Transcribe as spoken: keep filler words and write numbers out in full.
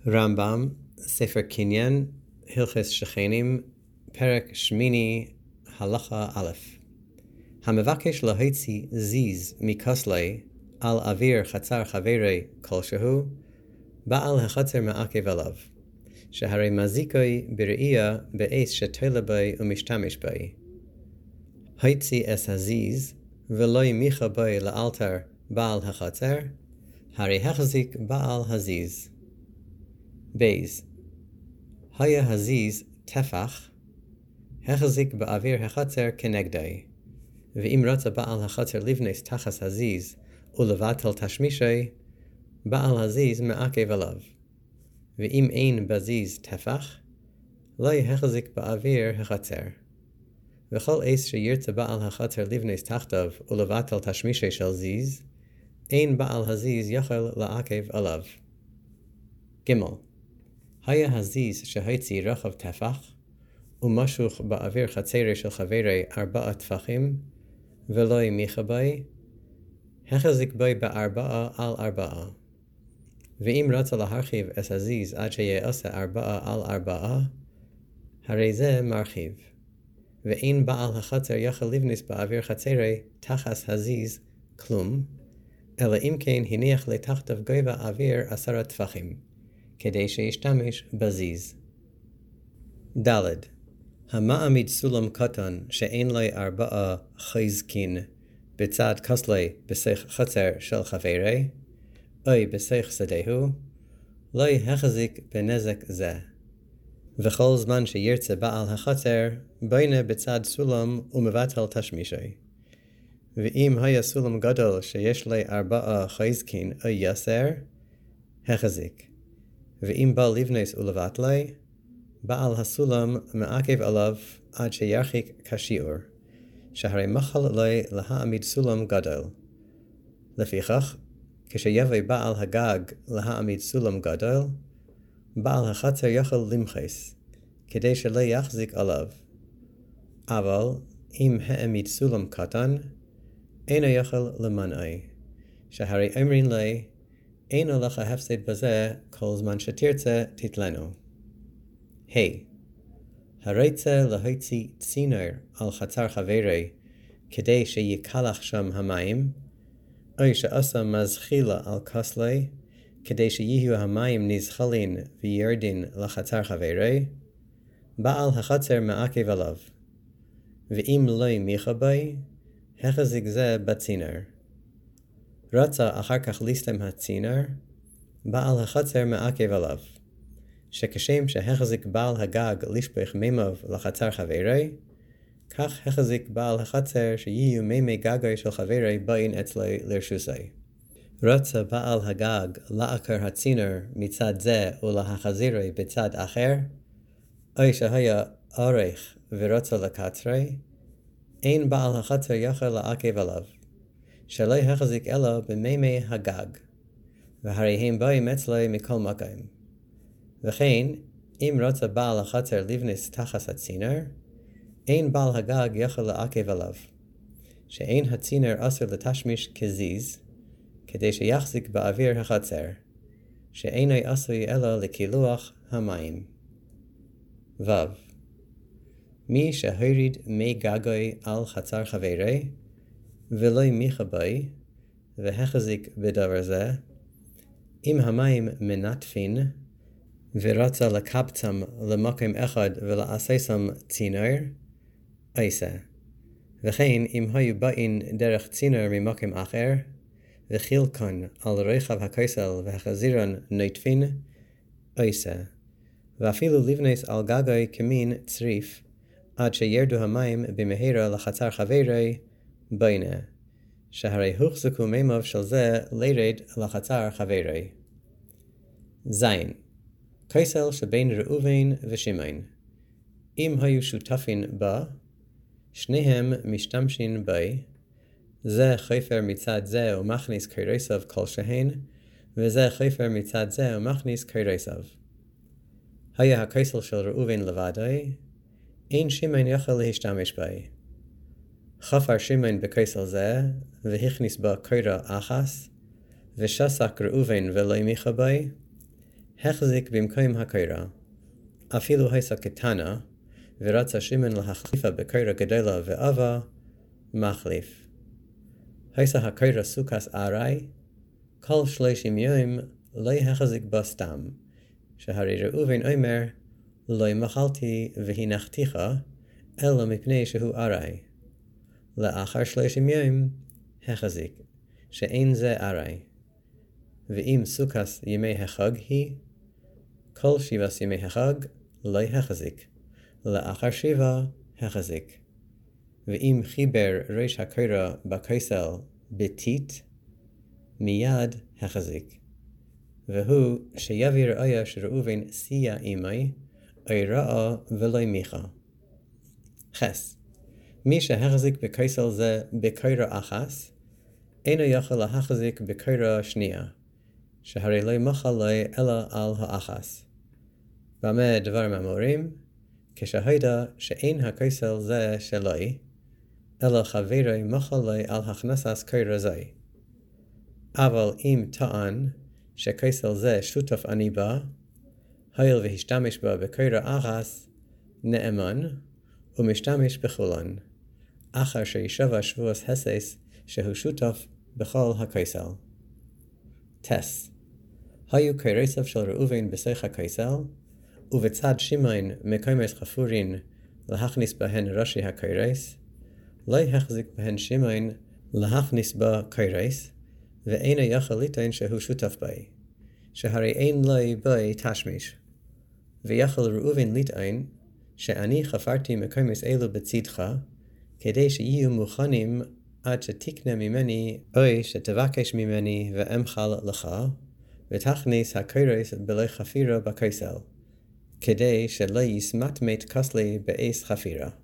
רמב"ם, ספר קניין, הלכות שכנים, פרק שמיני, הלכה א'. המבקש להוציא זיז מכסלי על אוויר חצר חברי כלשהו, בעל החצר מעכב עליו, שהרי מזיקוי בראייה באש שתולה בי ומשתמש בי. הוציא אס הזיז, ולא ימיכה בי לאלתר בעל החצר, הרי החזיק בעל הזיז. בייז, היה הזיז טפח, החזיק באוויר החצר כנגדי, ואם רצה בעל החצר לבנס תחת הזיז ולבטל תשמישי, בעל הזיז מעכב עליו, ואם אין בזיז טפח, לא יחזיק באוויר החצר. וכל עש שירצה בעל החצר לבנס תחתיו ולבטל תשמישי של זיז, אין בעל הזיז יכול לעכב עליו. ג' היה הזיז שהוציא רחב טפח, ומשוך באוויר חצרי של חברי ארבעה טפחים, ולא ימיכה בי, החזיק בי בארבעה על ארבעה. ואם רצה להרחיב את הזיז עד שיעשה ארבעה על ארבעה, הרי זה מרחיב. ואין בעל החצר יכול לבנס באוויר חצרי תחת הזיז כלום, אלא אם כן הניח לתחתיו גובה אוויר עשרה טפחים, כדי שישתמש בזיז. ד' המעמיד סולם קטן שאין לו ארבעה חזקין בצד כסלי בסך חצר של חברי, או בסך שדהו, לא יחזיק בנזק זה. וכל זמן שירצה בעל החצר, בונה בצד סולם ומבטל תשמישי. ואם היה סולם גדול שיש לו ארבעה חזקין או יסר, החזיק. ואם בא לבנס ולבטלי, בעל הסולם מעכב עליו עד שירחיק כשיעור, שהרי מחל עלי להעמיד סולם גדול. לפיכך, כשיבוא בעל הגג להעמיד סולם גדול, בעל החצר יכול למחס, כדי שלא יחזיק עליו. אבל אם העמיד סולם קטן, אינו יכול למנעי, שהרי אומרים לי, אינו לך הפסד בזה כל זמן שתרצה תתלנו. ה. הרצה להוציא צינור על חצר חברי כדי שיקלח שם המים, או שעשה מזחילה על כסלי כדי שיהיו המים נזחלין וירדין לחצר חברי, בעל החצר מעכב עליו, ואם לא ימיכה בי, החזיק זה בצינור. רצה אחר כך לסתם הצינור, בעל החצר מעכב עליו, שכשם שהחזיק בעל הגג לשפוך מימיו לחצר חברי, כך החזיק בעל החצר שיהיו מימי גגי של חברי באין אצלי לרשוסי. רצה בעל הגג לעקר הצינור מצד זה ולהחזירי בצד אחר, או שהיה אורך ורצה לקצרי, אין בעל החצר יכול לעכב עליו, שלא יחזיק אלא במימי הגג, והרי הם באים אצלי מכל מקום. וכן, אם רצה בעל החצר לבנס תחת הצינור, אין בעל הגג יכול לעכב עליו, שאין הצינור אסור לתשמיש כזיז, כדי שיחזיק באוויר החצר, שאינו עשוי אלא לקילוח המים. ו. מי שהוריד מי גגוי על חצר חברי, ולא ימיכה בי, והחזיק בדבר זה, אם המים מנטפין, ורצה לקבצם למקום אחד ולעשם צינור, עשה. וכן אם היו באים דרך צינור ממקום אחר, וחילקן על רחב הכסל והחזירן נטפין, עשה. ואפילו לבנס על גגוי כמין צריף, עד שירדו המים במהרה לחצר חברי, בונה, שהרי הוחזקו מימיו של זה לרד לחצר חברי. זין, כסל שבין ראובן ושמעון, אם היו שותפין בה, שניהם משתמשין בי, זה חפר מצד זה ומכניס קרסב כלשהן, וזה חפר מצד זה ומכניס קרסב. היה הכסל של ראובן לבדי, אין שמעון יכול להשתמש בי. חפר שמעון בכסל זה, והכניס בה קרע אחס, ושסק ראובן ולא ימיכה בי, החזיק במקום הקיירה. אפילו הייתה קטנה, ורצה שמעון להחליפה בקיירה גדולה ועבה, מחליף. הייתה הקיירה סוכס ארעי, כל שלושים יום לא החזיק בה סתם, שהרי ראובן אומר, לא מחלתי והנחתיך, אלא מפני שהוא ארעי. לאחר שלושים יום, החזיק, שאין זה ארעי. ואם סוכס ימי החג היא, כל שבעת ימי החג לא החזיק, לאחר שבע החזיק. ואם חיבר ראש הקיירה בקייסל בתית, מיד החזיק. והוא שיביא ראיה שראובן סייע עמי, אי ראה ולא מיכה. חס. מי שהחזיק בקייסל זה בקיירה אחס, אינו יכול להחזיק בקיירה שנייה, שהרי לא מחל לו אלא על האחס. במה דברים אמורים? כשהידע שאין הקייסל זה שלוי, אלא חברי מחל לו על הכנסת קיירה זה. אבל אם טען שקייסל זה שותף אני בה, הויל והשתמש בה בקיירה אחס, נאמן, ומשתמש בכולן, אחר שישבע שבועס הסס שהוא שותף בכל הקייסל. טס. היו קיירסיו של ראובן בסך הקייסל, ובצד שמעון מקיימס חפורין להכניס בהן ראשי הקיירס, לא החזיק בהן שמעון להכניס בה קיירס, ואינו יכול לטעון שהוא שותף בי, שהרי אין לו בי תשמיש. ויכול ראובן לטעון שאני חפרתי מקיימס אלו בצדך, כדי שיהיו מוכנים עד שתקנה ממני, או שתבקש ממני ואמחל לך, ותכניס הקיירס בלי חפירה בקייסל, כדי שלא יסמת מת כסלי באס חפירה.